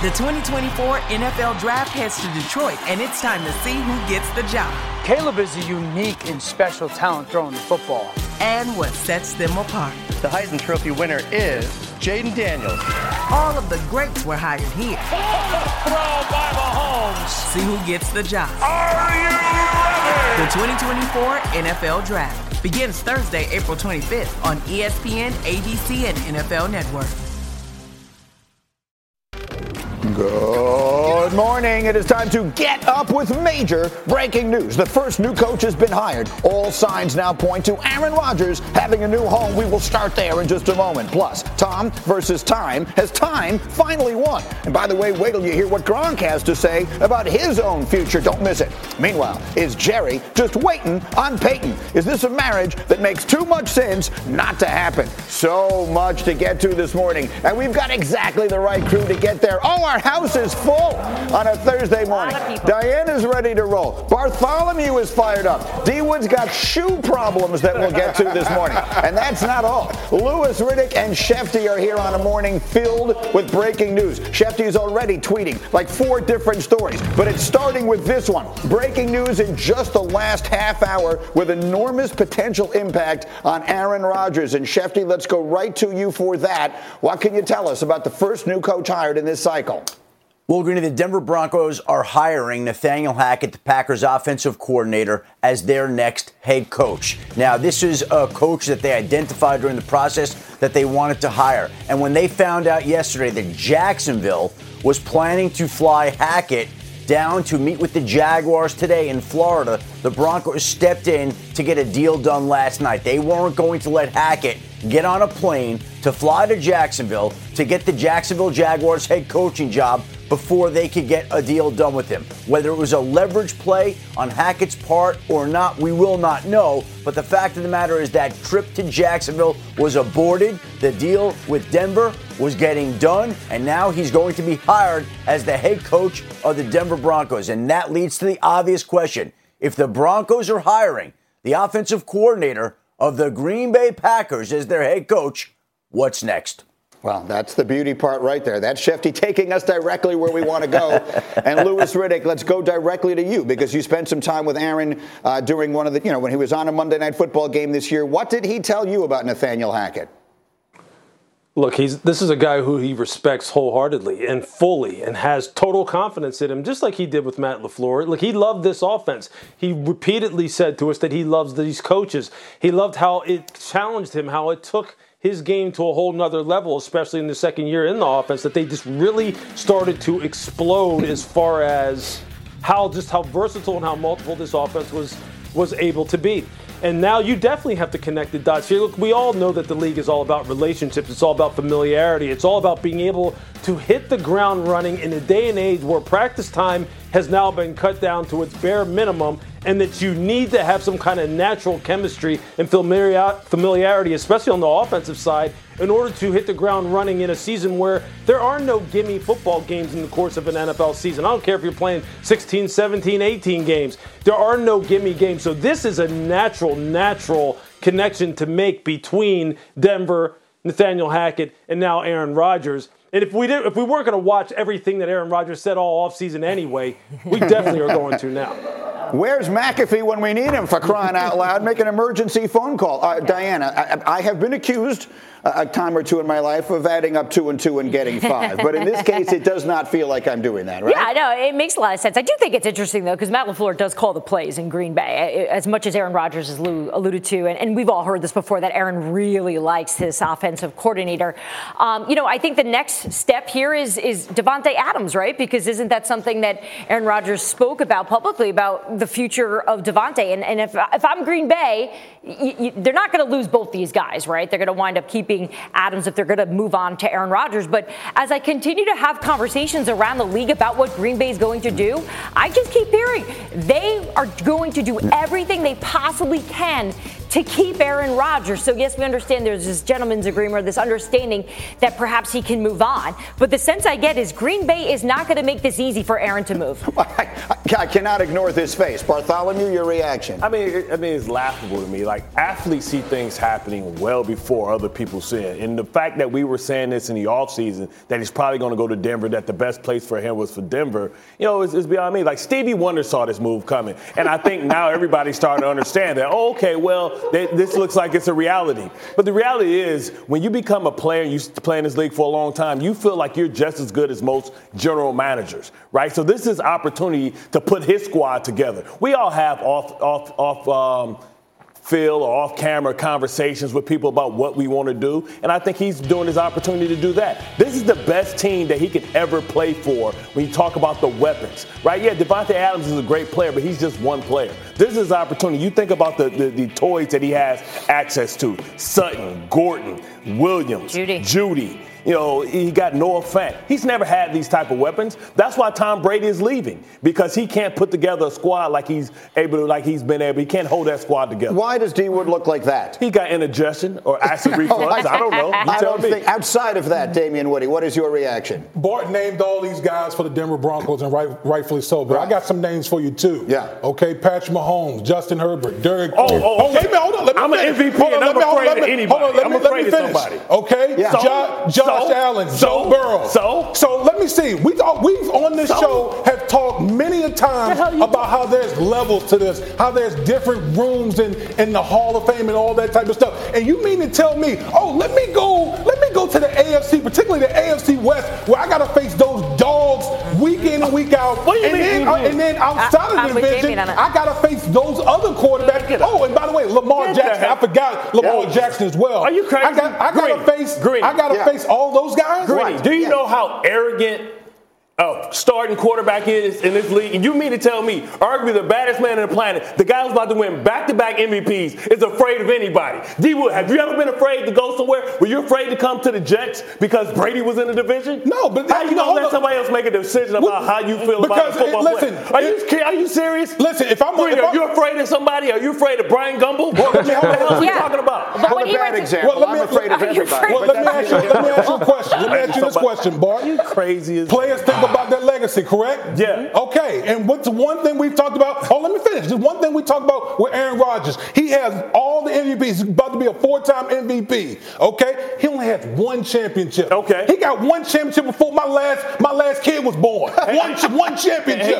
The 2024 NFL Draft heads to Detroit, and it's time to see who gets the job. Caleb is a unique and special talent throwing the football. And what sets them apart. The Heisman Trophy winner is Jaden Daniels. All of the greats were hired here. Throw by Mahomes. See who gets the job. Are you ready? The 2024 NFL Draft begins Thursday, April 25th on ESPN, ABC, and NFL Network. Good morning. It is time to get up with major breaking news. The first new coach has been hired. All signs now point to Aaron Rodgers having a new home. We will start there in just a moment. Plus, Tom versus Time. Has Time finally won? And by the way, wait till you hear what Gronk has to say about his own future. Don't miss it. Meanwhile, is Jerry just waiting on Peyton? Is this a marriage that makes too much sense not to happen? So much to get to this morning. And we've got exactly the right crew to get there. Oh, our house is full on a Thursday morning. Diana's ready to roll. Bartholomew is fired up. D-Wood's got shoe problems that we'll get to this morning. And that's not all. Louis Riddick and Shefty are here on a morning filled with breaking news. Shefty is already tweeting like 4 different stories, but it's starting with this one. Breaking news in just the last half hour with enormous potential impact on Aaron Rodgers. And Shefty, let's go right to you for that. What can you tell us about the first new coach hired in this cycle? Well, Greeny, the Denver Broncos are hiring Nathaniel Hackett, the Packers offensive coordinator, as their next head coach. Now, this is a coach that they identified during the process that they wanted to hire. And when they found out yesterday that Jacksonville was planning to fly Hackett down to meet with the Jaguars today in Florida, the Broncos stepped in to get a deal done last night. They weren't going to let Hackett get on a plane to fly to Jacksonville to get the Jacksonville Jaguars head coaching job before they could get a deal done with him. Whether it was a leverage play on Hackett's part or not, we will not know. But the fact of the matter is that trip to Jacksonville was aborted. The deal with Denver was getting done, and now he's going to be hired as the head coach of the Denver Broncos. And that leads to the obvious question. If the Broncos are hiring the offensive coordinator of the Green Bay Packers as their head coach, what's next? Well, that's the beauty part right there. That's Shefty taking us directly where we want to go. And Louis Riddick, let's go directly to you because you spent some time with Aaron during one of the, when he was on a Monday Night Football game this year. What did he tell you about Nathaniel Hackett? Look, this is a guy who he respects wholeheartedly and fully and has total confidence in him, just like he did with Matt LaFleur. Look, he loved this offense. He repeatedly said to us that he loves these coaches. He loved how it challenged him, how it took his game to a whole nother level, especially in the second year in the offense, that they just really started to explode as far as how versatile and how multiple this offense was able to be. And now you definitely have to connect the dots here. Look, we all know that the league is all about relationships. It's all about familiarity. It's all about being able to hit the ground running in a day and age where practice time has now been cut down to its bare minimum, and that you need to have some kind of natural chemistry and familiarity, especially on the offensive side, in order to hit the ground running in a season where there are no gimme football games in the course of an NFL season. I don't care if you're playing 16, 17, 18 games. There are no gimme games. So this is a natural connection to make between Denver, Nathaniel Hackett, and now Aaron Rodgers. And if we weren't going to watch everything that Aaron Rodgers said all offseason anyway, we definitely are going to now. Where's McAfee when we need him, for crying out loud? Make an emergency phone call. Diana, I have been accused a time or two in my life of adding up 2 and 2 and getting 5. But in this case, it does not feel like I'm doing that, right? Yeah, no, it makes a lot of sense. I do think it's interesting, though, because Matt LaFleur does call the plays in Green Bay, as much as Aaron Rodgers has alluded to. And we've all heard this before, that Aaron really likes his offensive coordinator. I think the next step here is Davante Adams, right? Because isn't that something that Aaron Rodgers spoke about publicly, about the future of Davante? And if I'm Green Bay, they're not going to lose both these guys, right? They're going to wind up keeping Adams if they're going to move on to Aaron Rodgers. But as I continue to have conversations around the league about what Green Bay is going to do, I just keep hearing they are going to do everything they possibly can to keep Aaron Rodgers. So, yes, we understand there's this gentleman's agreement or this understanding that perhaps he can move on. But the sense I get is Green Bay is not going to make this easy for Aaron to move. I cannot ignore this face. Bartholomew, your reaction? I mean, it's laughable to me. Like, athletes see things happening well before other people see it. And the fact that we were saying this in the offseason, that he's probably going to go to Denver, that the best place for him was for Denver, it's beyond me. Like, Stevie Wonder saw this move coming. And I think now everybody's starting to understand that, this looks like it's a reality. But the reality is, when you become a player and you play in this league for a long time, you feel like you're just as good as most general managers, right? So this is opportunity to put his squad together. We all have off field or off-camera conversations with people about what we want to do, and I think he's doing his opportunity to do that. This is the best team that he could ever play for when you talk about the weapons, right? Yeah, Devontae Adams is a great player, but he's just one player. This is his opportunity. You think about the toys that he has access to: Sutton, Gordon, Williams, Judy. He got Noah Fant. He's never had these type of weapons. That's why Tom Brady is leaving, because he can't put together a squad like he's been able. He can't hold that squad together. Why does D Wood look like that? He got indigestion or acid reflux. I don't know. I don't think. Outside of that, Damian Woody, what is your reaction? Bart named all these guys for the Denver Broncos, and rightfully so. But I got some names for you too. Yeah. Okay, Patrick Mahomes, Justin Herbert, Derek. Wait a minute, hold on. I'm an MVP, and I'm afraid of anybody. I'm afraid of somebody. Okay. Yeah. Josh Allen, Joe Burrow. So let me see. We've on this show have talked many a time about how there's levels to this, how there's different rooms in the Hall of Fame and all that type of stuff. And you mean to tell me, let me go to the AFC, particularly the AFC West, where I gotta face those dogs week in and week out. And then outside of the division, I gotta face those other quarterbacks. Oh, and by the way, Lamar Jackson. I forgot Lamar Jackson as well. Are you crazy? I gotta face all those guys. Greeny, do you know how arrogant starting quarterback is in this league? And you mean to tell me, arguably the baddest man on the planet, the guy who's about to win back-to-back MVPs, is afraid of anybody? D Wood, have you ever been afraid to go somewhere? Were you afraid to come to the Jets because Brady was in the division? No, but how you gonna let somebody else make a decision about how you feel about a football player? Are you serious? Listen, are you afraid of somebody? Are you afraid of Brian Gumble? What the hell are you talking about? Well, a bad example. I'm afraid of everybody. Let me ask you a question. Let me ask you this question, Bart. You crazy as players think about their legacy, correct? Yeah. Okay, and what's one thing we've talked about? Let me finish. Just one thing we talked about with Aaron Rodgers. He has all the MVPs. He's about to be a 4-time MVP. Okay? He only has one championship. Okay. He got one championship before my last kid was born. One championship.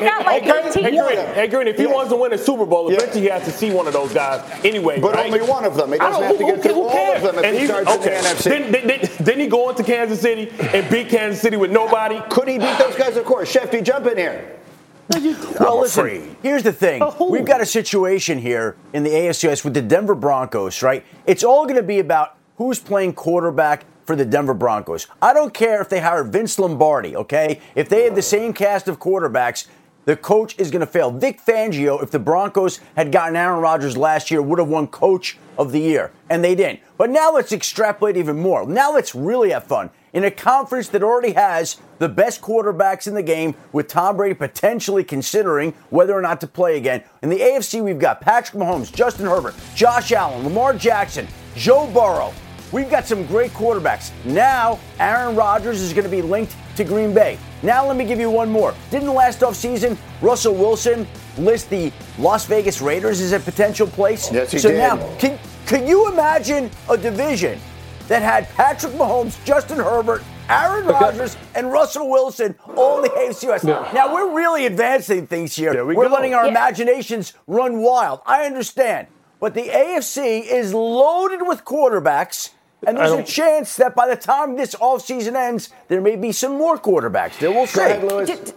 Hey, Green, if he wants to win a Super Bowl, eventually he has to see one of those guys anyway. But only one of them. He doesn't have to get through all of them if he starts in the NFC. Didn't he go into Kansas City and beat Kansas City with nobody? Could he beat those guys? Of course. Shefty, jump in here. Well, listen, here's the thing. We've got a situation here in the AFC West with the Denver Broncos, right? It's all going to be about who's playing quarterback for the Denver Broncos. I don't care if they hire Vince Lombardi, okay? If they have the same cast of quarterbacks, the coach is going to fail. Vic Fangio, if the Broncos had gotten Aaron Rodgers last year, would have won Coach of the Year, and they didn't. But now let's extrapolate even more. Now let's really have fun. In a conference that already has the best quarterbacks in the game, with Tom Brady potentially considering whether or not to play again. In the AFC, we've got Patrick Mahomes, Justin Herbert, Josh Allen, Lamar Jackson, Joe Burrow. We've got some great quarterbacks. Now, Aaron Rodgers is going to be linked to Green Bay. Now, let me give you one more. Didn't last offseason Russell Wilson list the Las Vegas Raiders as a potential place? Yes, he did. Now, can you imagine a division that had Patrick Mahomes, Justin Herbert, Aaron Rodgers, and Russell Wilson all in the AFC West? Yeah. Now, we're really advancing things here. We're letting our imaginations run wild. I understand. But the AFC is loaded with quarterbacks, and there's a chance that by the time this offseason ends, there may be some more quarterbacks. There we'll see. Go ahead, Lewis.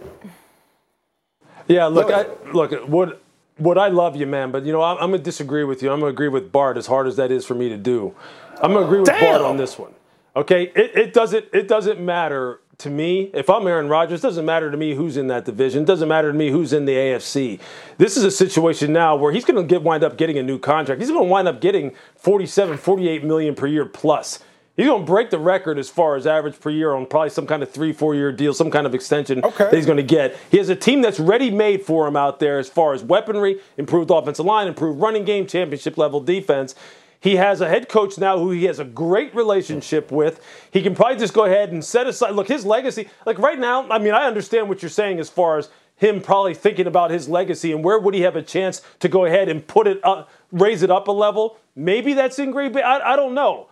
Yeah, look, Wood, I love you, man, but, I'm going to disagree with you. I'm going to agree with Bart, as hard as that is for me to do. I'm going to agree with Bart on this one. Okay, it doesn't matter to me. If I'm Aaron Rodgers, it doesn't matter to me who's in that division. It doesn't matter to me who's in the AFC. This is a situation now where he's going to wind up getting a new contract. He's going to wind up getting $47, $48 million per year plus. He's going to break the record as far as average per year on probably some kind of 3-4 year deal, some kind of extension that he's going to get. He has a team that's ready-made for him out there as far as weaponry, improved offensive line, improved running game, championship-level defense. He has a head coach now who he has a great relationship with. He can probably just go ahead and set aside. Look, his legacy, like right now, I mean, I understand what you're saying as far as him probably thinking about his legacy and where would he have a chance to go ahead and put it up, raise it up a level. Maybe that's in Green Bay. I don't know.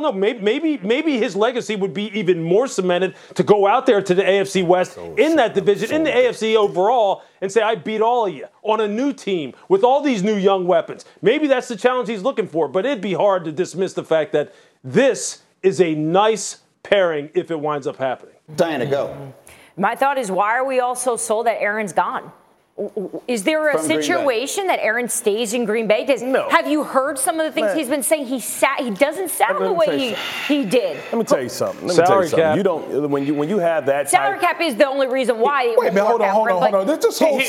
Maybe his legacy would be even more cemented to go out there to the AFC West in that division, in the AFC overall, and say, I beat all of you on a new team with all these new young weapons. Maybe that's the challenge he's looking for, but it'd be hard to dismiss the fact that this is a nice pairing if it winds up happening. Diana, go. My thought is, why are we all so sold that Aaron's gone? Is there a situation that Aaron stays in Green Bay? No. Have you heard some of the things he's been saying? He doesn't sound the way he did. Let me tell you something. Salary cap. You don't when you have that salary cap is the only reason why. Wait a minute, hold on. This whole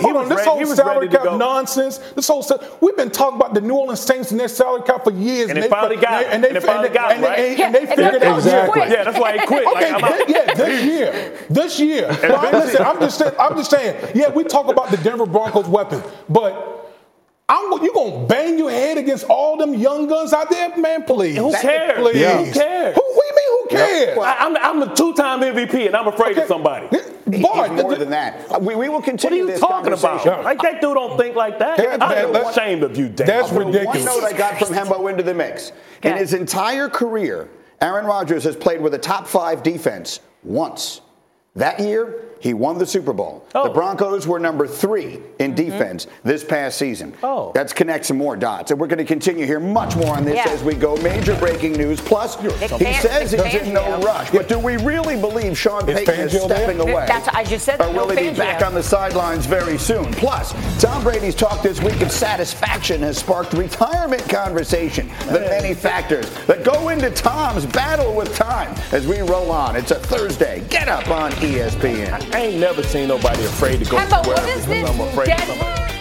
salary cap nonsense. We've been talking about the New Orleans Saints and their salary cap for years. And they finally got it. And they finally got it, right? And they figured it out. Exactly. Yeah, that's why he quit. Okay, this year. Listen, I'm just saying. Yeah, we talk about the Denver Broncos weapon, but you gonna bang your head against all them young guns out there, man? Please. Who cares? Please. Yeah. Who cares? What do you mean? Who cares? Well, I'm a 2-time MVP, and I'm afraid of somebody. He's more than that. We will continue this conversation. What are you talking about? Like, that dude don't think like that. I'm ashamed of you, Dan. That's ridiculous. One note I got from Hembo into the mix. In his entire career, Aaron Rodgers has played with a top 5 defense once. That year, he won the Super Bowl. The Broncos were number 3 in defense this past season. Let's connect some more dots. And we're going to continue here much more on this as we go. Major breaking news. Plus, he says he's in no rush. But do we really believe Sean Payton is stepping away? I just said or will he be back on the sidelines very soon? Plus, Tom Brady's talk this week of satisfaction has sparked retirement conversation. The many factors that go into Tom's battle with time as we roll on. It's a Thursday. Get up on ESPN. I ain't never seen nobody afraid to go somewhere because I'm afraid of somebody.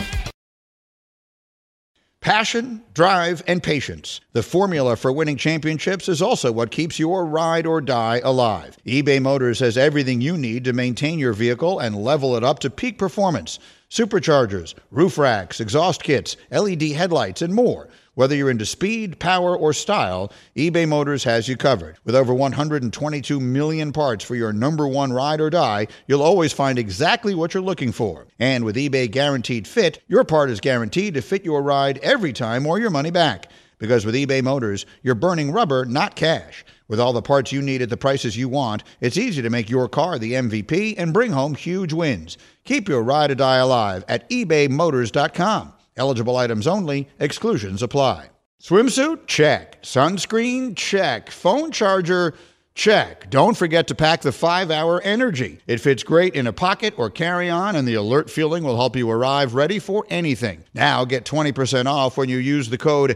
Passion, drive, and patience. The formula for winning championships is also what keeps your ride or die alive. eBay Motors has everything you need to maintain your vehicle and level it up to peak performance. Superchargers, roof racks, exhaust kits, LED headlights, and more. Whether you're into speed, power, or style, eBay Motors has you covered. With over 122 million parts for your number one ride or die, you'll always find exactly what you're looking for. And with eBay Guaranteed Fit, your part is guaranteed to fit your ride every time or your money back. Because with eBay Motors, you're burning rubber, not cash. With all the parts you need at the prices you want, it's easy to make your car the MVP and bring home huge wins. Keep your ride or die alive at ebaymotors.com. Eligible items only. Exclusions apply. Swimsuit? Check. Sunscreen? Check. Phone charger? Check. Don't forget to pack the 5-Hour Energy. It fits great in a pocket or carry-on, and the alert feeling will help you arrive ready for anything. Now get 20% off when you use the code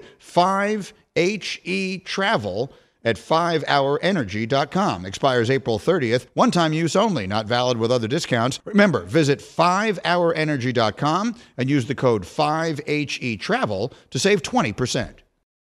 5HETRAVEL at 5hourenergy.com. Expires April 30th. One-time use only, not valid with other discounts. Remember, visit 5hourenergy.com and use the code 5HETRAVEL to save 20%.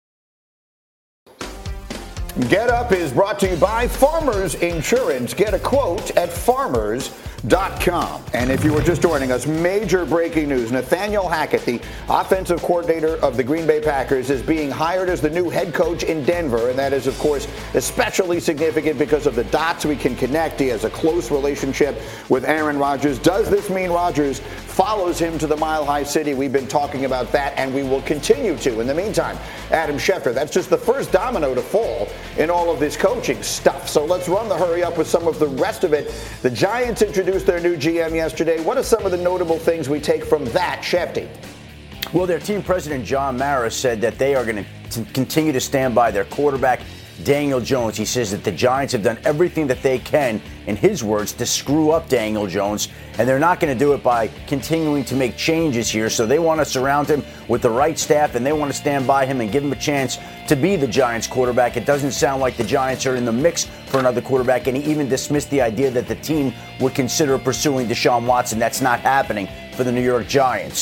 Get Up is brought to you by Farmers Insurance. Get a quote at farmers.com. And if you were just joining us, major breaking news. Nathaniel Hackett, the offensive coordinator of the Green Bay Packers, is being hired as the new head coach in Denver. And that is, of course, especially significant because of the dots we can connect. He has a close relationship with Aaron Rodgers. Does this mean Rodgers follows him to the Mile High City? We've been talking about that, and we will continue to. In the meantime, Adam Schefter, that's just the first domino to fall in all of this coaching stuff. So let's run the hurry up with some of the rest of it. The Giants introduced their new GM yesterday. What are some of the notable things we take from that, Shefty? Well, their team president, John Mara, said that they are going to continue to stand by their quarterback, Daniel Jones. He says that the Giants have done everything that they can, in his words, to screw up Daniel Jones, and they're not going to do it by continuing to make changes here. So they want to surround him with the right staff, and they want to stand by him and give him a chance to be the Giants quarterback. It doesn't sound like the Giants are in the mix for another quarterback, and he even dismissed the idea that the team would consider pursuing Deshaun Watson. That's not happening for the New York Giants.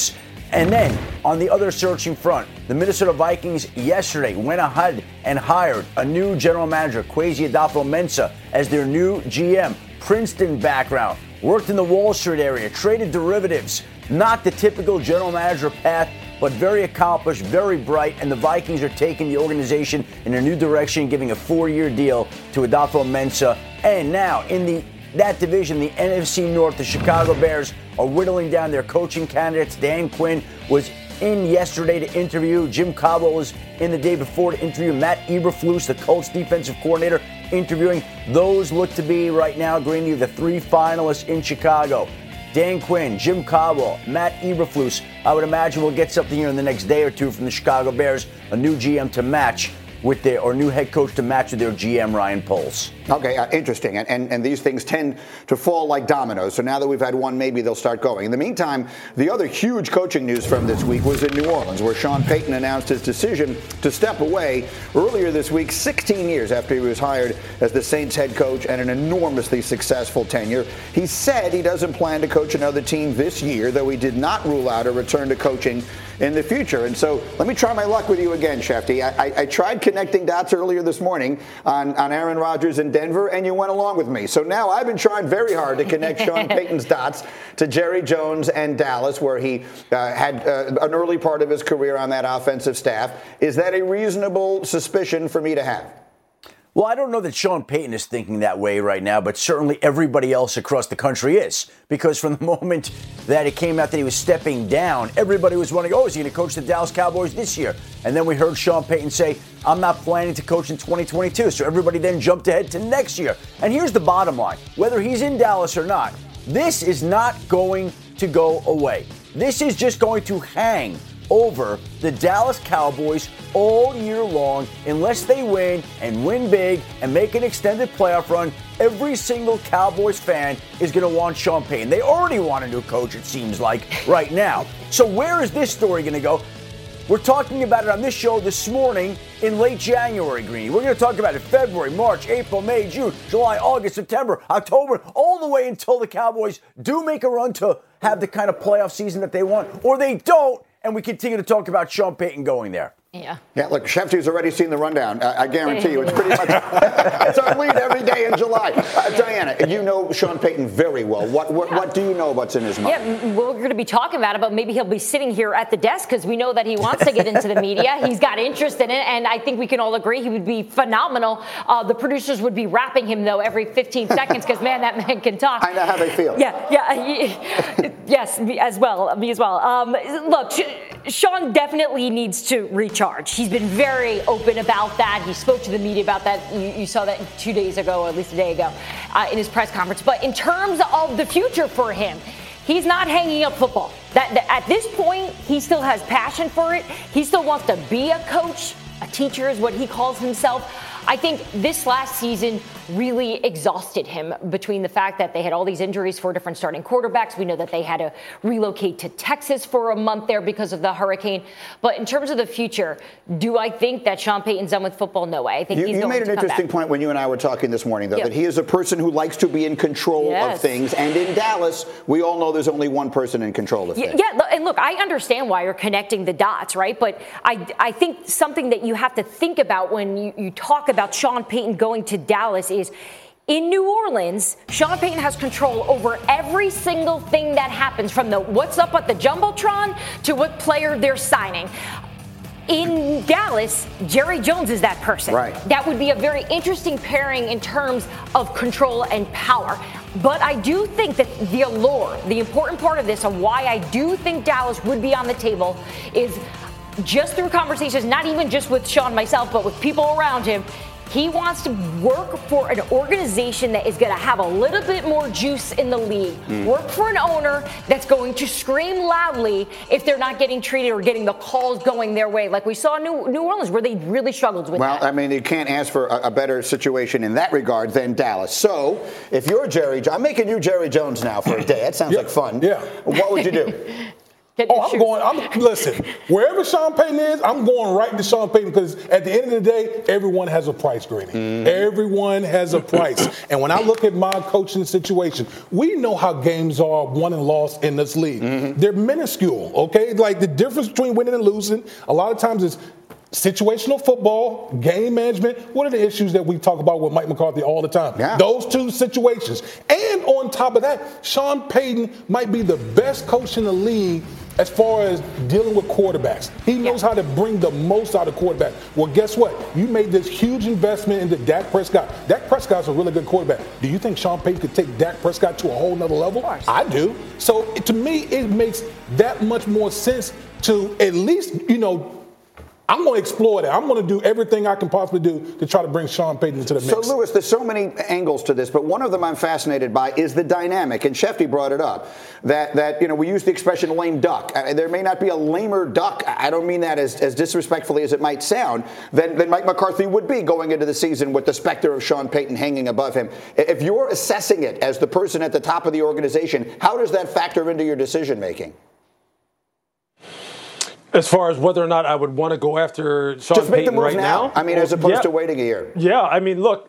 And then on the other searching front, the Minnesota Vikings yesterday went ahead and hired a new general manager, Kwesi Adolfo-Mensah, as their new GM. Princeton background, worked in the Wall Street area, traded derivatives. Not the typical general manager path, but very accomplished, very bright, and the Vikings are taking the organization in a new direction, giving a 4-year deal to Adolfo-Mensah. And now in that division, the NFC North, the Chicago Bears are whittling down their coaching candidates. Dan Quinn was in yesterday to interview. Jim Caldwell was in the day before to interview. Matt Eberflus, the Colts defensive coordinator, interviewing. Those look to be right now, Greeny, the 3 finalists in Chicago. Dan Quinn, Jim Caldwell, Matt Eberflus. I would imagine we'll get something here in the next day or two from the Chicago Bears, a new GM to match with their, or new head coach to match with their GM, Ryan Poles. Okay, interesting. And these things tend to fall like dominoes. So now that we've had one, maybe they'll start going. In the meantime, the other huge coaching news from this week was in New Orleans, where Sean Payton announced his decision to step away earlier this week, 16 years after he was hired as the Saints head coach and an enormously successful tenure. He said he doesn't plan to coach another team this year, though he did not rule out a return to coaching in the future. And so let me try my luck with you again, Shefty. I tried connecting dots earlier this morning on Aaron Rodgers in Denver, and you went along with me. So now I've been trying very hard to connect Sean Payton's dots to Jerry Jones and Dallas, where he had an early part of his career on that offensive staff. Is that a reasonable suspicion for me to have? Well, I don't know that Sean Payton is thinking that way right now, but certainly everybody else across the country is. Because from the moment that it came out that he was stepping down, everybody was wondering, is he going to coach the Dallas Cowboys this year? And then we heard Sean Payton say, I'm not planning to coach in 2022. So everybody then jumped ahead to next year. And here's the bottom line. Whether he's in Dallas or not, this is not going to go away. This is just going to hang over the Dallas Cowboys all year long unless they win and win big and make an extended playoff run. Every single Cowboys fan is going to want Sean Payton. They already want a new coach, it seems like, right now. So where is this story going to go? We're talking about it on this show this morning in late January, Greeny. We're going to talk about it February, March, April, May, June, July, August, September, October, all the way until the Cowboys do make a run to have the kind of playoff season that they want, or they don't, and we continue to talk about Sean Payton going there. Yeah, look, Shefty's already seen the rundown. I guarantee you it's pretty much it's our lead every day in July. Diana, you know Sean Payton very well. What do you know what's in his mind? Yeah, we're going to be talking about it, but maybe he'll be sitting here at the desk because we know that he wants to get into the media. He's got interest in it, and I think we can all agree he would be phenomenal. The producers would be rapping him, though, every 15 seconds because, man, that man can talk. I know how they feel. Yes, me as well. Look, Sean definitely needs to recharge. He's been very open about that. He spoke to the media about that. You saw that 2 days ago, or at least a day ago, in his press conference. But in terms of the future for him, he's not hanging up football. At this point, he still has passion for it. He still wants to be a coach. A teacher is what he calls himself. I think this last season really exhausted him between the fact that they had all these injuries for different starting quarterbacks. We know that they had to relocate to Texas for a month there because of the hurricane. But in terms of the future, do I think that Sean Payton's done with football? No way. I think he's going to come back. You made an interesting point when you and I were talking this morning, though, that he is a person who likes to be in control of things. And in Dallas, we all know there's only one person in control of things. Yeah, and look, I understand why you're connecting the dots, right? But I think something that you have to think about when you talk about Sean Payton going to Dallas is in New Orleans, Sean Payton has control over every single thing that happens, from the what's up at the Jumbotron to what player they're signing. In Dallas, Jerry Jones is that person. Right. That would be a very interesting pairing in terms of control and power. But I do think that the allure, the important part of this, and why I do think Dallas would be on the table, is just through conversations, not even just with Sean myself, but with people around him. He wants to work for an organization that is going to have a little bit more juice in the league. Work for an owner that's going to scream loudly if they're not getting treated or getting the calls going their way, like we saw in New Orleans, where they really struggled with that. Well, I mean, you can't ask for a better situation in that regard than Dallas. So, if you're I'm making you Jerry Jones now for a day. That sounds like fun. Yeah. What would you do? Listen, wherever Sean Payton is, I'm going right to Sean Payton because at the end of the day, everyone has a price, Greeny. Mm-hmm. Everyone has a price. And when I look at my coaching situation, we know how games are won and lost in this league. Mm-hmm. They're minuscule, okay? Like the difference between winning and losing, a lot of times is situational football, game management. What are the issues that we talk about with Mike McCarthy all the time? Yeah. Those two situations. And on top of that, Sean Payton might be the best coach in the league as far as dealing with quarterbacks. He knows how to bring the most out of quarterbacks. Well, guess what? You made this huge investment into Dak Prescott. Dak Prescott's a really good quarterback. Do you think Sean Payton could take Dak Prescott to a whole nother level? I do. So to me, it makes that much more sense to at least, I'm going to explore that. I'm going to do everything I can possibly do to try to bring Sean Payton into the mix. So, Lewis, there's so many angles to this, but one of them I'm fascinated by is the dynamic, and Shefty brought it up, that we use the expression lame duck. There may not be a lamer duck, I don't mean that as disrespectfully as it might sound, than Mike McCarthy would be going into the season with the specter of Sean Payton hanging above him. If you're assessing it as the person at the top of the organization, how does that factor into your decision-making? As far as whether or not I would want to go after Sean Payton right now? I mean, as opposed to waiting a year. Yeah, I mean, look,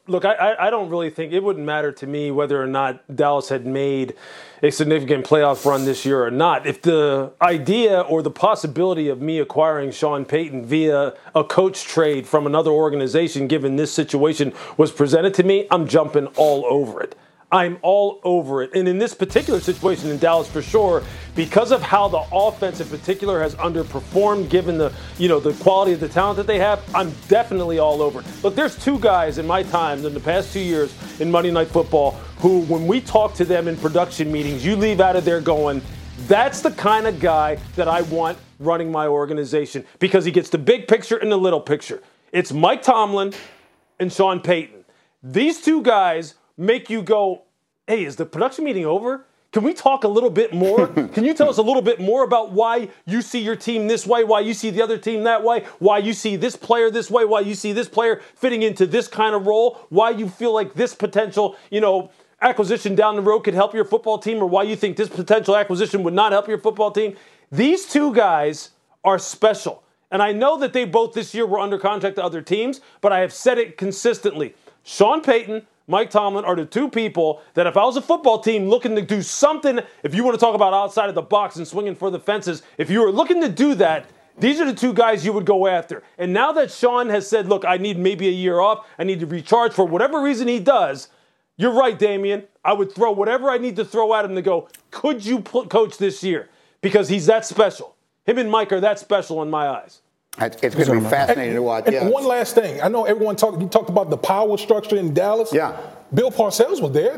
I don't really think it wouldn't matter to me whether or not Dallas had made a significant playoff run this year or not. If the idea or the possibility of me acquiring Sean Payton via a coach trade from another organization, given this situation, was presented to me, I'm jumping all over it. I'm all over it. And in this particular situation in Dallas, for sure, because of how the offense in particular has underperformed, given the quality of the talent that they have, I'm definitely all over it. Look, there's two guys in my time in the past 2 years in Monday Night Football who, when we talk to them in production meetings, you leave out of there going, that's the kind of guy that I want running my organization, because he gets the big picture and the little picture. It's Mike Tomlin and Sean Payton. These two guys make you go, hey, is the production meeting over? Can we talk a little bit more? Can you tell us a little bit more about why you see your team this way, why you see the other team that way, why you see this player this way, why you see this player fitting into this kind of role, why you feel like this potential, acquisition down the road could help your football team, or why you think this potential acquisition would not help your football team? These two guys are special. And I know that they both this year were under contract to other teams, but I have said it consistently. Sean Payton, Mike Tomlin are the two people that if I was a football team looking to do something, if you want to talk about outside of the box and swinging for the fences, if you were looking to do that, these are the two guys you would go after. And now that Sean has said, look, I need maybe a year off, I need to recharge for whatever reason he does, you're right, Damian. I would throw whatever I need to throw at him to go, could you coach this year? Because he's that special. Him and Mike are that special in my eyes. It's going to be fascinating to watch. And one last thing. I know everyone talked about the power structure in Dallas. Yeah. Bill Parcells was there. It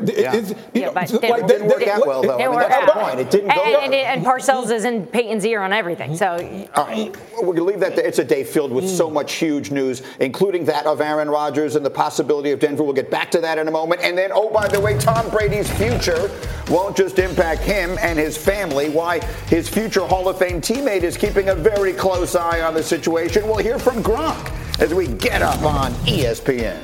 didn't work out well, though. That's the point. It didn't go and Parcells is in Peyton's ear on everything. So, all right, we're going to leave that there. It's a day filled with so much huge news, including that of Aaron Rodgers and the possibility of Denver. We'll get back to that in a moment. And then, oh, by the way, Tom Brady's future won't just impact him and his family. Why his future Hall of Fame teammate is keeping a very close eye on the situation. We'll hear from Gronk as we get up on ESPN.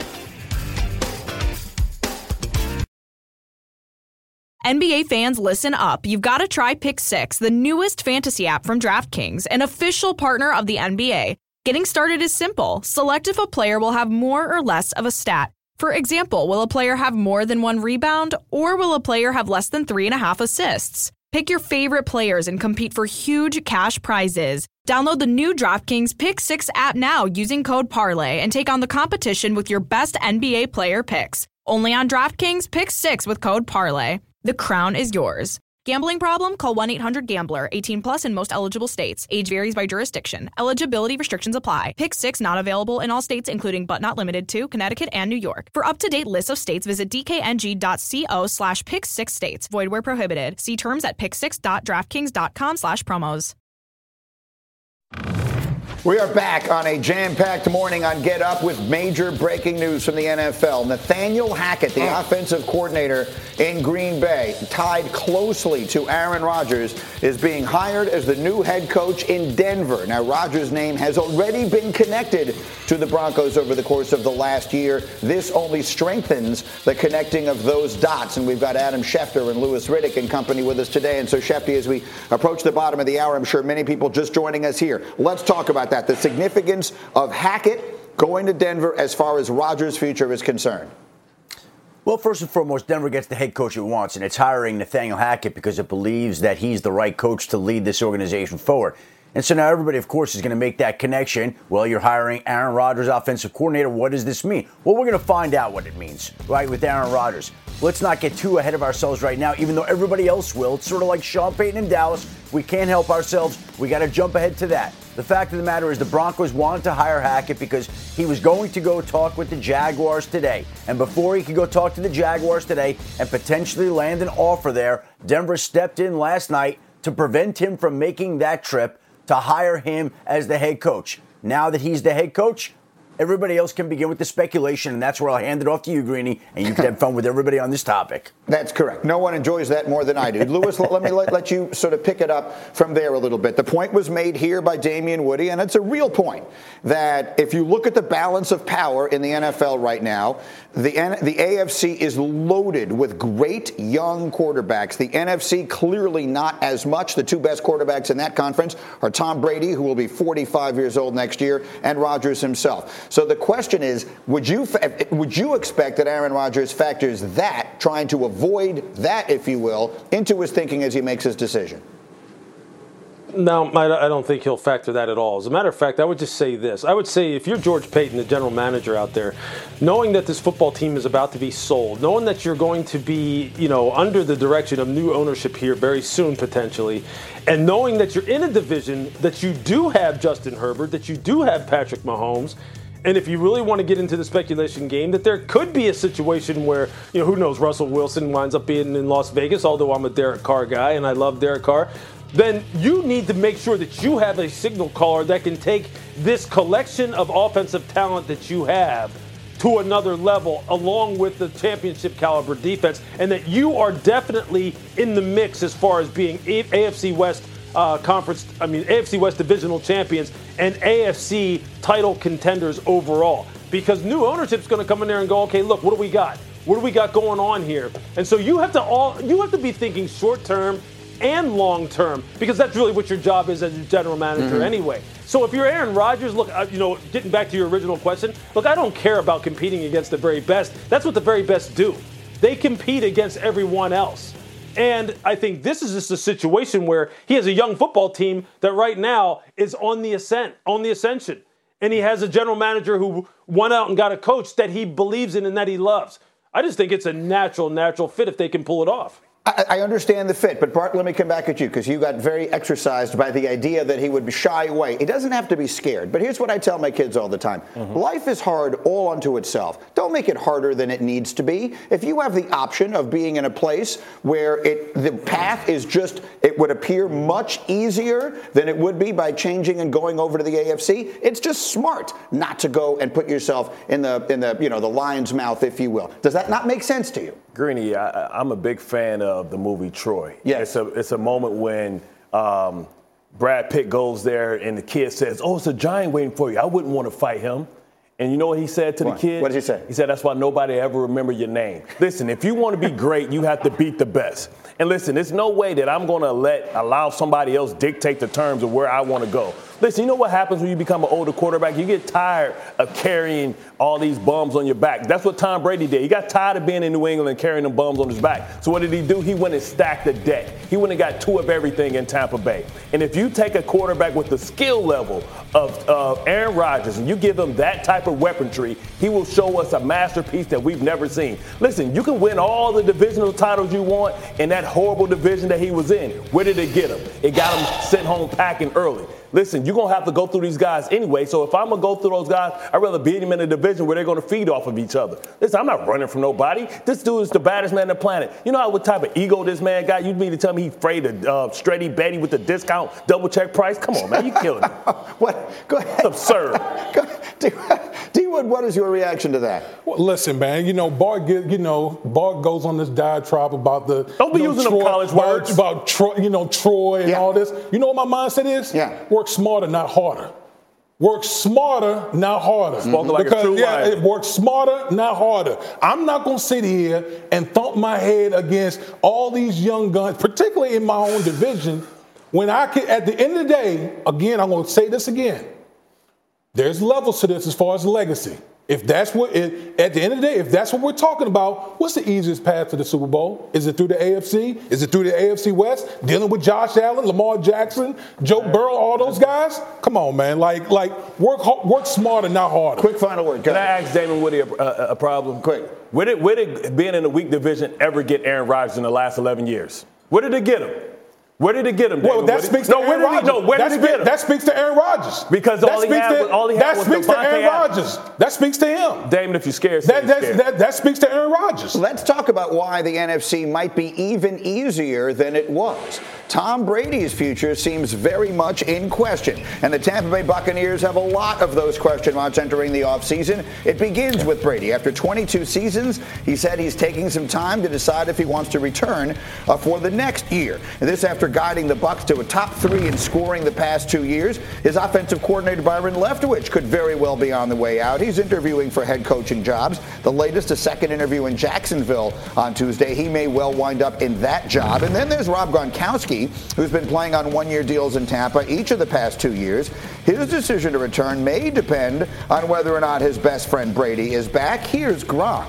NBA fans, listen up. You've got to try Pick 6, the newest fantasy app from DraftKings, an official partner of the NBA. Getting started is simple. Select if a player will have more or less of a stat. For example, will a player have more than 1 rebound, or will a player have less than 3.5 assists? Pick your favorite players and compete for huge cash prizes. Download the new DraftKings Pick 6 app now using code PARLAY and take on the competition with your best NBA player picks. Only on DraftKings Pick 6 with code PARLAY. The crown is yours. Gambling problem? Call 1-800-GAMBLER. 18 plus in most eligible states. Age varies by jurisdiction. Eligibility restrictions apply. Pick 6 not available in all states, including but not limited to Connecticut and New York. For up-to-date lists of states, visit dkng.co/pick6states. Void where prohibited. See terms at pick6.draftkings.com/promos. We are back on a jam-packed morning on Get Up with major breaking news from the NFL. Nathaniel Hackett, the offensive coordinator in Green Bay, tied closely to Aaron Rodgers, is being hired as the new head coach in Denver. Now, Rodgers' name has already been connected to the Broncos over the course of the last year. This only strengthens the connecting of those dots. And we've got Adam Schefter and Louis Riddick and company with us today. And so, Shefty, as we approach the bottom of the hour, I'm sure many people just joining us here. Let's talk about that, the significance of Hackett going to Denver as far as Rodgers' future is concerned. Well, first and foremost, Denver gets the head coach it wants, and it's hiring Nathaniel Hackett because it believes that he's the right coach to lead this organization forward. And so now everybody, of course, is going to make that connection. Well, you're hiring Aaron Rodgers, offensive coordinator. What does this mean? Well, we're going to find out what it means, right, with Aaron Rodgers. Let's not get too ahead of ourselves right now, even though everybody else will. It's sort of like Sean Payton in Dallas. We can't help ourselves. We got to jump ahead to that. The fact of the matter is the Broncos wanted to hire Hackett because he was going to go talk with the Jaguars today. And before he could go talk to the Jaguars today and potentially land an offer there, Denver stepped in last night to prevent him from making that trip to hire him as the head coach. Now that he's the head coach, everybody else can begin with the speculation, and that's where I'll hand it off to you, Greeny, and you can have fun with everybody on this topic. That's correct. No one enjoys that more than I do. Louis, let me let you sort of pick it up from there a little bit. The point was made here by Damien Woody, and it's a real point, that if you look at the balance of power in the NFL right now, the AFC is loaded with great young quarterbacks. The NFC clearly not as much. The two best quarterbacks in that conference are Tom Brady, who will be 45 years old next year, and Rodgers himself. So the question is, would you expect that Aaron Rodgers factors that, trying to avoid that, if you will, into his thinking as he makes his decision? No, I don't think he'll factor that at all. As a matter of fact, I would just say this. I would say if you're George Payton, the general manager out there, knowing that this football team is about to be sold, knowing that you're going to be, under the direction of new ownership here very soon potentially, and knowing that you're in a division that you do have Justin Herbert, that you do have Patrick Mahomes, and if you really want to get into the speculation game, that there could be a situation where, who knows, Russell Wilson winds up being in Las Vegas, although I'm a Derek Carr guy and I love Derek Carr, then you need to make sure that you have a signal caller that can take this collection of offensive talent that you have to another level, along with the championship caliber defense, and that you are definitely in the mix as far as being AFC West AFC West divisional champions and AFC title contenders overall. Because new ownership's going to come in there and go, okay, look, what do we got? What do we got going on here? And so you have to be thinking short term and long term, because that's really what your job is as a general manager anyway. So if you're Aaron Rodgers, look, getting back to your original question, look, I don't care about competing against the very best. That's what the very best do. They compete against everyone else. And I think this is just a situation where he has a young football team that right now is on the ascension. And he has a general manager who went out and got a coach that he believes in and that he loves. I just think it's a natural fit if they can pull it off. I understand the fit, but Bart, let me come back at you because you got very exercised by the idea that he would shy away. He doesn't have to be scared, but here's what I tell my kids all the time. Life is hard all unto itself. Don't make it harder than it needs to be. If you have the option of being in a place where the path is it would appear much easier than it would be by changing and going over to the AFC, it's just smart not to go and put yourself in the lion's mouth, if you will. Does that not make sense to you? Greeny, I'm a big fan of the movie Troy. Yes. It's a moment when Brad Pitt goes there and the kid says, "Oh, it's a giant waiting for you. I wouldn't want to fight him." And you know what he said to the kid? What did he say? He said, "That's why nobody ever remember your name." Listen, if you want to be great, you have to beat the best. And listen, there's no way that I'm going to allow somebody else dictate the terms of where I want to go. Listen, you know what happens when you become an older quarterback? You get tired of carrying all these bums on your back. That's what Tom Brady did. He got tired of being in New England and carrying them bums on his back. So what did he do? He went and stacked the deck. He went and got two of everything in Tampa Bay. And if you take a quarterback with the skill level of Aaron Rodgers and you give him that type of weaponry, he will show us a masterpiece that we've never seen. Listen, you can win all the divisional titles you want in that horrible division that he was in. Where did it get him? It got him sent home packing early. Listen, you're going to have to go through these guys anyway. So if I'm going to go through those guys, I'd rather beat them in a division where they're going to feed off of each other. Listen, I'm not running from nobody. This dude is the baddest man on the planet. You know what type of ego this man got? You mean to tell me he's afraid of Stretty Betty with the discount double check price? Come on, man. You killing me. What? Go ahead. It's absurd. D-Wood, what is your reaction to that? Well, listen, man, Bart goes on this diatribe about the don't be using them college words about Troy and all this. You know what my mindset is? Yeah. Work smarter, not harder. work smarter, not harder. Spoken like a true liar. It works smarter, not harder. I'm not going to sit here and thump my head against all these young guns, particularly in my own division, when I can, at the end of the day, again, I'm going to say this again, there's levels to this as far as legacy. If that's what at the end of the day, if that's what we're talking about, what's the easiest path to the Super Bowl? Is it through the AFC? Is it through the AFC West? Dealing with Josh Allen, Lamar Jackson, Joe Burrow, all those guys? Come on, man. Like work smarter, not harder. Quick final word. Can I ask Damon Woody a problem? Quick. Where did being in a weak division ever get Aaron Rodgers in the last 11 years? Where did it get him? Where did it get him? Well, that speaks to Aaron Rodgers. Where did it get him? That speaks to Aaron Rodgers. Because all he had was that speaks to Aaron Rodgers. That speaks to him. Damon, if you're scared, that speaks to Aaron Rodgers. Let's talk about why the NFC might be even easier than it was. Tom Brady's future seems very much in question, and the Tampa Bay Buccaneers have a lot of those question marks entering the offseason. It begins with Brady. After 22 seasons, he said he's taking some time to decide if he wants to return for the next year. And this after guiding the Bucs to a top 3 in scoring the past 2 years. His offensive coordinator, Byron Leftwich, could very well be on the way out. He's interviewing for head coaching jobs. The latest, a second interview in Jacksonville on Tuesday. He may well wind up in that job. And then there's Rob Gronkowski, who's been playing on one-year deals in Tampa each of the past 2 years. His decision to return may depend on whether or not his best friend Brady is back. Here's Gronk.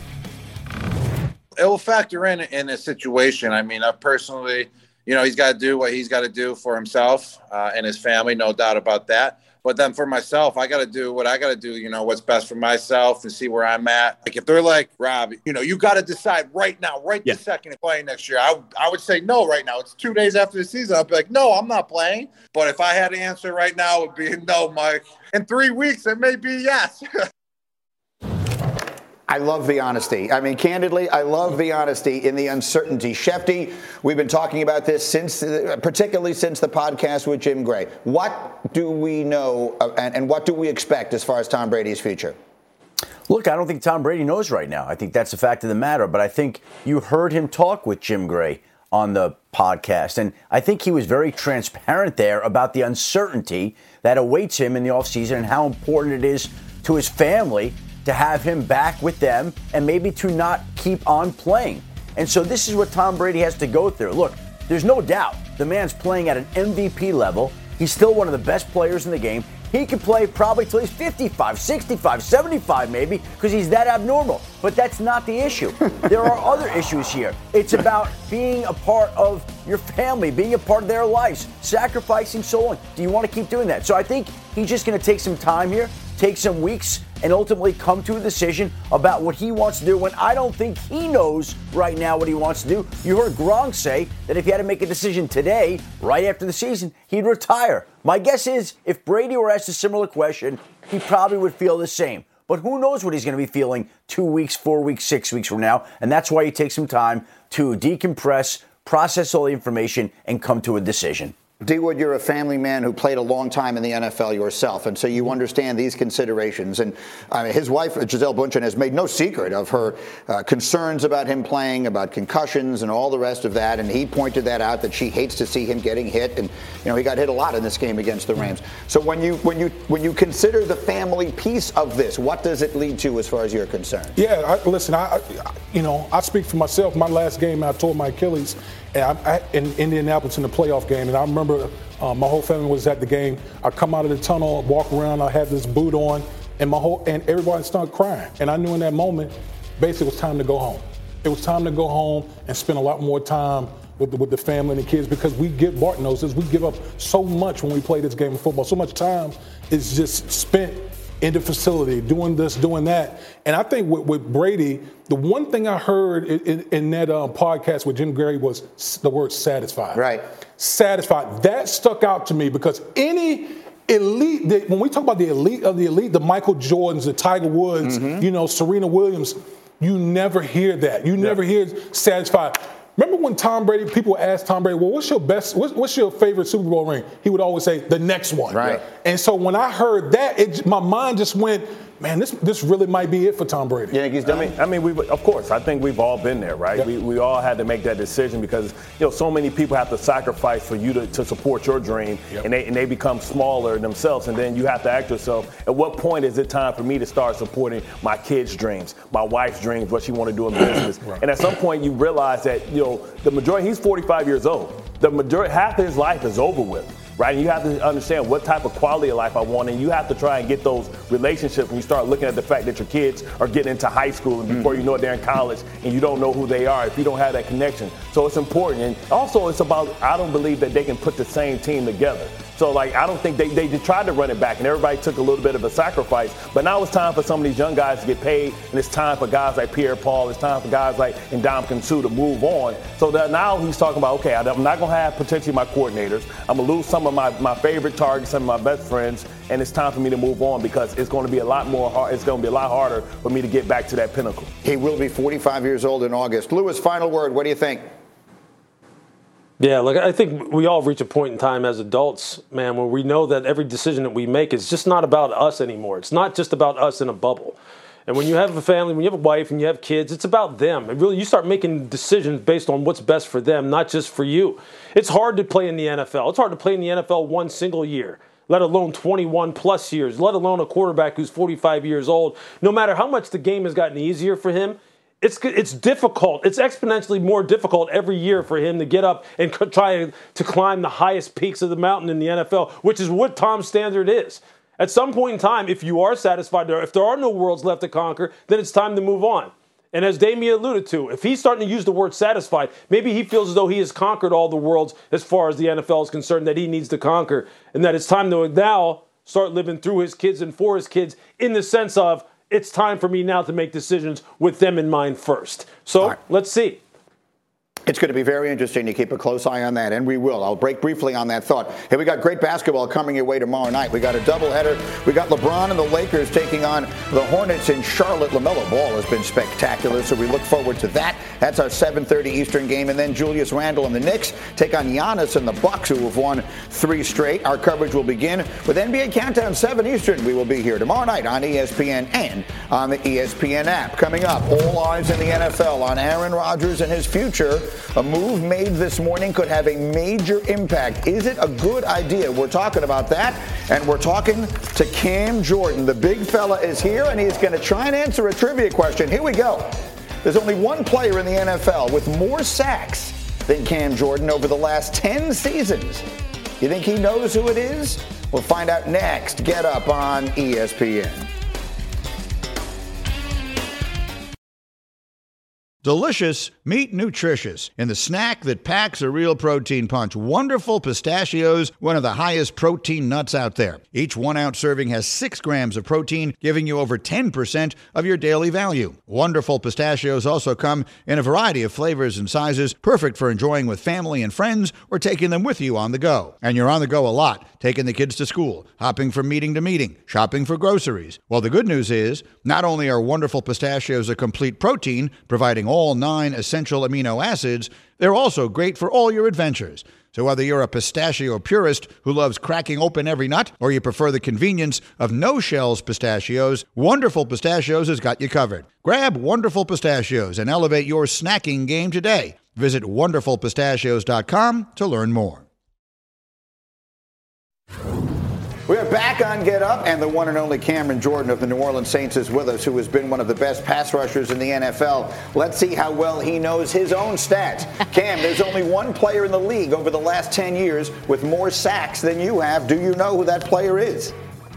It will factor in a situation. I mean, I personally, he's got to do what he's got to do for himself and his family, no doubt about that. But then for myself, I got to do what I got to do, what's best for myself and see where I'm at. Like if they're like, Rob, you got to decide right now, this second to play next year. I would say no right now. It's 2 days after the season. I'd be like, no, I'm not playing. But if I had to answer right now, it would be no, Mike. In 3 weeks, it may be yes. I love the honesty. I mean, candidly, I love the honesty in the uncertainty. Shefty, we've been talking about this particularly since the podcast with Jim Gray. What do we know and what do we expect as far as Tom Brady's future? Look, I don't think Tom Brady knows right now. I think that's the fact of the matter. But I think you heard him talk with Jim Gray on the podcast. And I think he was very transparent there about the uncertainty that awaits him in the offseason and how important it is to his family to have him back with them and maybe to not keep on playing. And so this is what Tom Brady has to go through. Look, there's no doubt the man's playing at an MVP level. He's still one of the best players in the game. He could play probably till he's 55, 65, 75 maybe, because he's that abnormal. But that's not the issue. There are other issues here. It's about being a part of your family, being a part of their lives, sacrificing so long. Do you want to keep doing that? So I think he's just going to take some time here, take some weeks, and ultimately come to a decision about what he wants to do when I don't think he knows right now what he wants to do. You heard Gronk say that if he had to make a decision today, right after the season, he'd retire. My guess is if Brady were asked a similar question, he probably would feel the same. But who knows what he's going to be feeling 2 weeks, 4 weeks, 6 weeks from now. And that's why he takes some time to decompress, process all the information, and come to a decision. D. Wood, you're a family man who played a long time in the NFL yourself, and so you understand these considerations. And his wife, Gisele Bündchen, has made no secret of her concerns about him playing, about concussions and all the rest of that. And he pointed that out, that she hates to see him getting hit. And he got hit a lot in this game against the Rams. So when you consider the family piece of this, what does it lead to as far as you're concerned? Yeah, listen, I speak for myself. My last game, I tore my Achilles. And I'm in Indianapolis in the playoff game, and I remember my whole family was at the game. I come out of the tunnel, walk around, I had this boot on, and everybody started crying. And I knew in that moment, basically, it was time to go home. It was time to go home and spend a lot more time with the family and the kids, because Barton knows this, we give up so much when we play this game of football. So much time is just spent in the facility, doing this, doing that. And I think with Brady, the one thing I heard in that podcast with Jim Gray was the word satisfied. Right. Satisfied. That stuck out to me, because any elite, when we talk about the elite of the elite, the Michael Jordans, the Tiger Woods, Serena Williams, you never hear that. You never hear satisfied. Remember when Tom Brady, people asked Tom Brady, well, what's your favorite Super Bowl ring? He would always say, the next one. Right. And so when I heard that, my mind just went, man, this really might be it for Tom Brady. You think he's done? I mean, of course, I think we've all been there, right? Yep. We all had to make that decision because, so many people have to sacrifice for you to support your dream, and they become smaller themselves, and then you have to ask yourself, at what point is it time for me to start supporting my kids' dreams, my wife's dreams, what she want to do in business? Right. And at some point, you realize that, the majority, he's 45 years old. The majority, half of his life is over with. Right, and you have to understand what type of quality of life I want, and you have to try and get those relationships when you start looking at the fact that your kids are getting into high school, and before you know it, they're in college, and you don't know who they are if you don't have that connection. So it's important, and also it's about, I don't believe that they can put the same team together. So, I don't think they tried to run it back, and everybody took a little bit of a sacrifice. But now it's time for some of these young guys to get paid, and it's time for guys like Pierre-Paul, it's time for guys like Ndamukong Suh to move on. So that now he's talking about, okay, I'm not going to have potentially my coordinators. I'm going to lose some of my favorite targets, some of my best friends, and it's time for me to move on because it's going to be a lot more hard. It's going to be a lot harder for me to get back to that pinnacle. He will be 45 years old in August. Lewis, final word. What do you think? Yeah, look, I think we all reach a point in time as adults, man, where we know that every decision that we make is just not about us anymore. It's not just about us in a bubble. And when you have a family, when you have a wife and you have kids, it's about them. And really, you start making decisions based on what's best for them, not just for you. It's hard to play in the NFL. It's hard to play in the NFL one single year, let alone 21 plus years, let alone a quarterback who's 45 years old. No matter how much the game has gotten easier for him, it's difficult. It's exponentially more difficult every year for him to get up and try to climb the highest peaks of the mountain in the NFL, which is what Tom's standard is. At some point in time, if you are satisfied, if there are no worlds left to conquer, then it's time to move on. And as Damian alluded to, if he's starting to use the word satisfied, maybe he feels as though he has conquered all the worlds as far as the NFL is concerned that he needs to conquer, and that it's time to now start living through his kids and for his kids in the sense of, it's time for me now to make decisions with them in mind first. So Let's see. It's going to be very interesting to keep a close eye on that, and we will. I'll break briefly on that thought. Hey, we got great basketball coming your way tomorrow night. We got a doubleheader. We got LeBron and the Lakers taking on the Hornets in Charlotte. LaMelo Ball has been spectacular, so we look forward to that. That's our 7:30 Eastern game, and then Julius Randle and the Knicks take on Giannis and the Bucks, who have won 3 straight. Our coverage will begin with NBA Countdown 7 Eastern. We will be here tomorrow night on ESPN and on the ESPN app. Coming up, all eyes in the NFL on Aaron Rodgers and his future. A move made this morning could have a major impact. Is it a good idea? We're talking about that, and we're talking to Cam Jordan. The big fella is here, and he's going to try and answer a trivia question. Here we go. There's only one player in the NFL with more sacks than Cam Jordan over the last 10 seasons. You think he knows who it is? We'll find out next. Get Up on ESPN. Delicious, meet nutritious. In the snack that packs a real protein punch, Wonderful Pistachios, one of the highest protein nuts out there. Each 1-ounce serving has 6 grams of protein, giving you over 10% of your daily value. Wonderful Pistachios also come in a variety of flavors and sizes, perfect for enjoying with family and friends or taking them with you on the go. And you're on the go a lot, taking the kids to school, hopping from meeting to meeting, shopping for groceries. Well, the good news is, not only are Wonderful Pistachios a complete protein, providing all 9 essential amino acids, they're also great for all your adventures. So whether you're a pistachio purist who loves cracking open every nut, or you prefer the convenience of no-shells pistachios, Wonderful Pistachios has got you covered. Grab Wonderful Pistachios and elevate your snacking game today. Visit wonderfulpistachios.com to learn more. We are back on Get Up, and the one and only Cameron Jordan of the New Orleans Saints is with us, who has been one of the best pass rushers in the NFL. Let's see how well he knows his own stats. Cam, there's only one player in the league over the last 10 years with more sacks than you have. Do you know who that player is?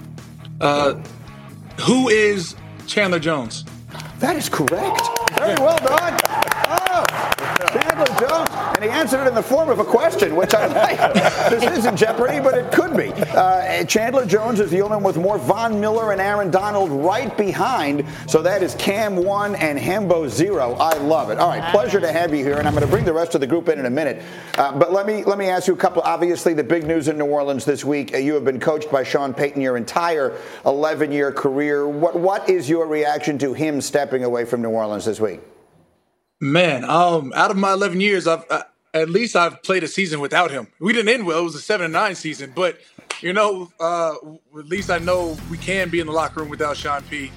Who is Chandler Jones? That is correct. Very well done. Oh, Chandler Jones. And he answered it in the form of a question, which I like. This isn't Jeopardy, but it could be. Chandler Jones is the only one with more Von Miller and Aaron Donald right behind. So that is Cam 1 and Hembo 0. I love it. All right, pleasure to have you here. And I'm going to bring the rest of the group in a minute. But let me ask you a couple. Obviously, the big news in New Orleans this week, you have been coached by Sean Payton your entire 11-year career. What is your reaction to him stepping away from New Orleans this week? Man, out of my 11 years, I've played a season without him. We didn't end well. It was a 7-9 season, but At least I know we can be in the locker room without Sean P.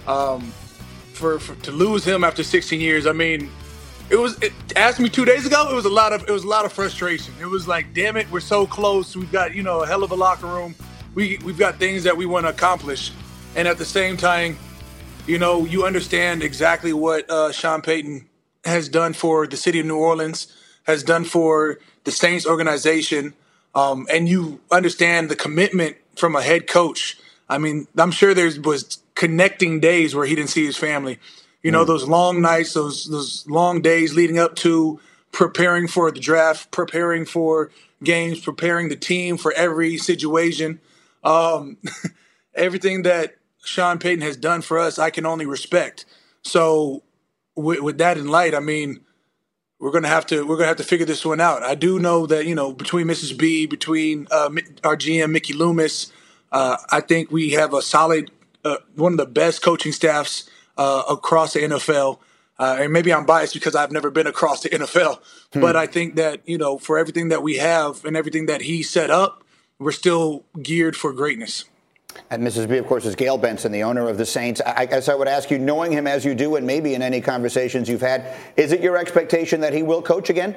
To lose him after 16 years, I mean, asked me 2 days ago, it was a lot of frustration. It was like, damn it, we're so close. We've got, a hell of a locker room. We've got things that we want to accomplish. And at the same time, you understand exactly what Sean Payton has done for the city of New Orleans, has done for the Saints organization. And you understand the commitment from a head coach. I mean, I'm sure was connecting days where he didn't see his family. Those long nights, those long days leading up to preparing for the draft, preparing for games, preparing the team for every situation. Everything that Sean Payton has done for us, I can only respect. So with that in light, I mean, we're gonna have to figure this one out. I do know that between Mrs. B, between our GM Mickey Loomis, I think we have a solid, one of the best coaching staffs across the NFL. And maybe I'm biased because I've never been across the NFL, but I think that for everything that we have and everything that he set up, we're still geared for greatness. And Mrs. B, of course, is Gail Benson, the owner of the Saints. I guess I would ask you, knowing him as you do, and maybe in any conversations you've had, is it your expectation that he will coach again?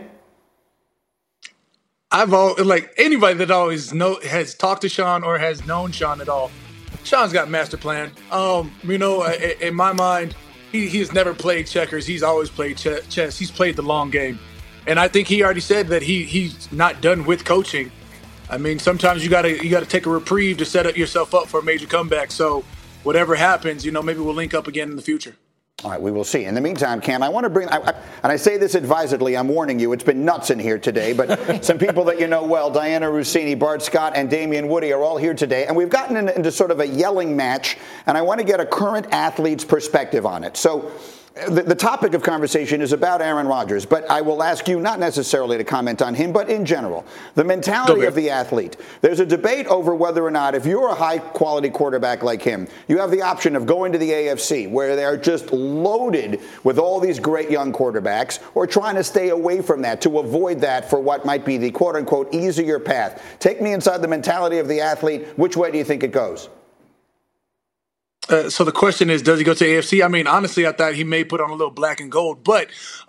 Anybody that always has talked to Sean or has known Sean at all, Sean's got master plan. In my mind, he has never played checkers. He's always played chess. He's played the long game. And I think he already said that he's not done with coaching. I mean, sometimes you gotta take a reprieve to set yourself up for a major comeback. So whatever happens, maybe we'll link up again in the future. All right, we will see. In the meantime, Cam, I want to bring, and I say this advisedly, I'm warning you, it's been nuts in here today, but some people that you know well, Diana Rossini, Bart Scott, and Damian Woody are all here today, and we've gotten into sort of a yelling match, and I want to get a current athlete's perspective on it. So the topic of conversation is about Aaron Rodgers, but I will ask you not necessarily to comment on him, but in general, the mentality of the athlete. There's a debate over whether or not, if you're a high-quality quarterback like him, you have the option of going to the AFC, where they're just loaded with all these great young quarterbacks, or trying to stay away from that to avoid that for what might be the quote-unquote easier path. Take me inside the mentality of the athlete. Which way do you think it goes? So the question is, does he go to AFC? I mean, honestly, I thought he may put on a little black and gold. But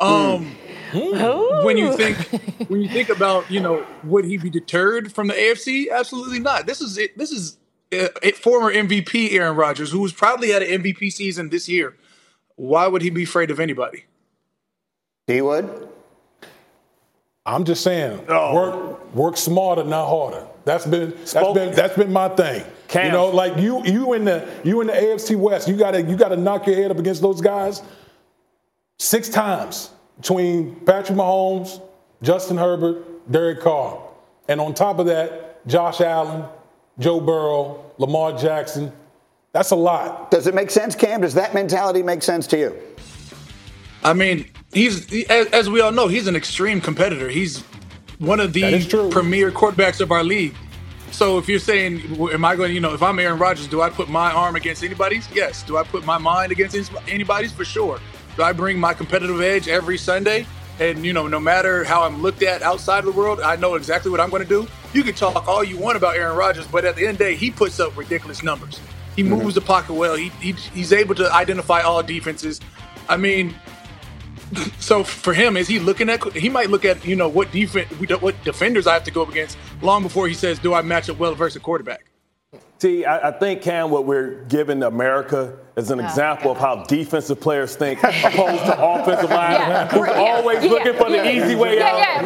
when you think about, would he be deterred from the AFC? Absolutely not. This is former MVP Aaron Rodgers, who's probably had an MVP season this year. Why would he be afraid of anybody? He would. I'm just saying, work smarter, not harder. That's been my thing. Cam. You in the AFC West, you gotta knock your head up against those guys 6 times between Patrick Mahomes, Justin Herbert, Derek Carr, and on top of that, Josh Allen, Joe Burrow, Lamar Jackson. That's a lot. Does it make sense, Cam? Does that mentality make sense to you? I mean, as we all know, he's an extreme competitor. He's one of the premier quarterbacks of our league. So if you're saying, am I going to, if I'm Aaron Rodgers, do I put my arm against anybody's? Yes. Do I put my mind against anybody's? For sure. Do I bring my competitive edge every Sunday? And, no matter how I'm looked at outside of the world, I know exactly what I'm going to do. You can talk all you want about Aaron Rodgers, but at the end of the day, he puts up ridiculous numbers. He moves the pocket well. He's able to identify all defenses. I mean, so for him, he might look at, what defenders I have to go up against long before he says, do I match up well versus a quarterback? See, I think, Cam, what we're giving America is an example of how defensive players think opposed to offensive linemen who's always looking for the easy way out.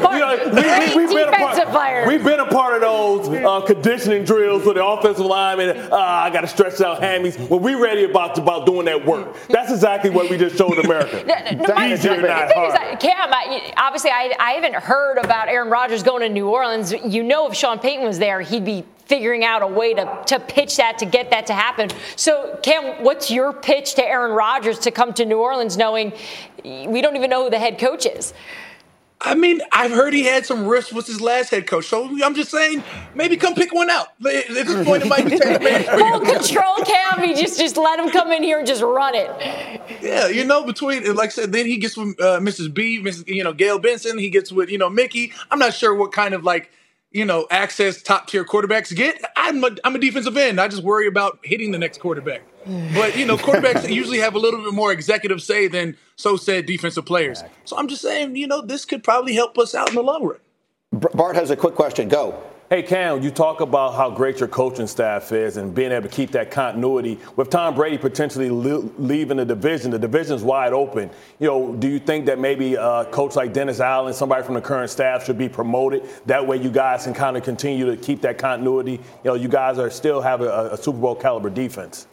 We've been a part of those conditioning drills with the offensive linemen. I got to stretch out hammies. When we're ready about doing that work. That's exactly what we just showed America. Easier, not hard. Cam, obviously, I haven't heard about Aaron Rodgers going to New Orleans. If Sean Payton was there, he'd be figuring out a way to pitch that, to get that to happen. So, Cam, what's your pitch to Aaron Rodgers to come to New Orleans knowing we don't even know who the head coach is? I mean, I've heard he had some rifts with his last head coach, so I'm just saying, maybe come pick one out. At this point, it might be full control, Cam. You just let him come in here and just run it. Yeah, between, like I said, then he gets with Mrs. B, Gail Benson. He gets with, Mickey. I'm not sure what kind of access top tier quarterbacks get. I'm a defensive end. I just worry about hitting the next quarterback. But, quarterbacks usually have a little bit more executive say than so said defensive players. So I'm just saying, this could probably help us out in the long run. Bart has a quick question. Go. Hey, Cam, you talk about how great your coaching staff is and being able to keep that continuity. With Tom Brady potentially leaving the division's wide open. Do you think that maybe a coach like Dennis Allen, somebody from the current staff, should be promoted? That way you guys can kind of continue to keep that continuity. You guys still have a Super Bowl caliber defense.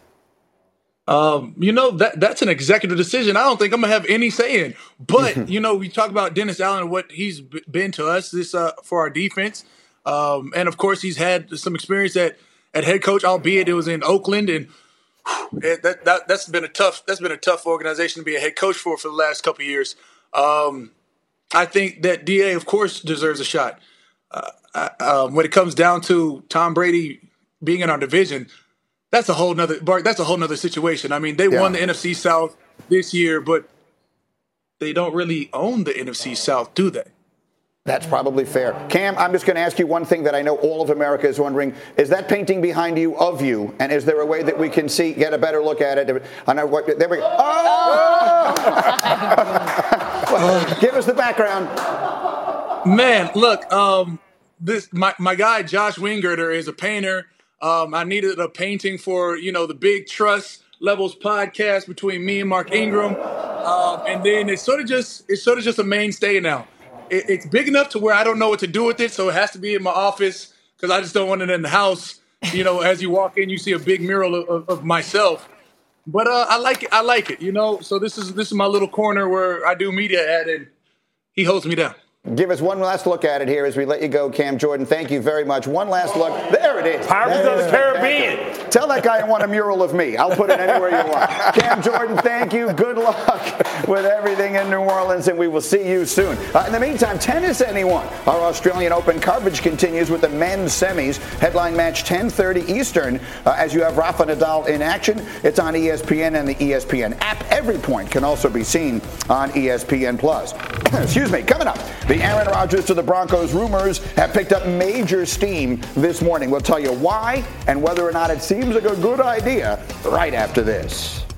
That's an executive decision. I don't think I'm going to have any say in. But, we talk about Dennis Allen and what he's been to us for our defense. And of course, he's had some experience at head coach, albeit it was in Oakland, and that's been a tough organization to be a head coach for the last couple of years. I think that DA, of course, deserves a shot. When it comes down to Tom Brady being in our division, that's a whole nother situation. I mean, they won the NFC South this year, but they don't really own the NFC South, do they? That's probably fair. Cam, I'm just going to ask you one thing that I know all of America is wondering. Is that painting behind you of you? And is there a way that we can get a better look at it? There we go. Oh! Give us the background. Man, look, my guy, Josh Wingirter, is a painter. I needed a painting for, the Big Trust Levels podcast between me and Mark Ingram. And then it's sort of just a mainstay now. It's big enough to where I don't know what to do with it, so it has to be in my office because I just don't want it in the house. As you walk in, you see a big mural of myself. But I like it. So this is my little corner where I do media at, and he holds me down. Give us one last look at it here as we let you go, Cam Jordan. Thank you very much. One last look. There it is. Pirates of the Caribbean. Tell that guy I want a mural of me. I'll put it anywhere you want. Cam Jordan, thank you. Good luck with everything in New Orleans, and we will see you soon. In the meantime, tennis, anyone? Our Australian Open coverage continues with the men's semis. Headline match 10:30 Eastern as you have Rafa Nadal in action. It's on ESPN and the ESPN app. Every point can also be seen on ESPN+. Excuse me. Coming up, the Aaron Rodgers to the Broncos rumors have picked up major steam this morning. We'll tell you why and whether or not it seems like a good idea right after this.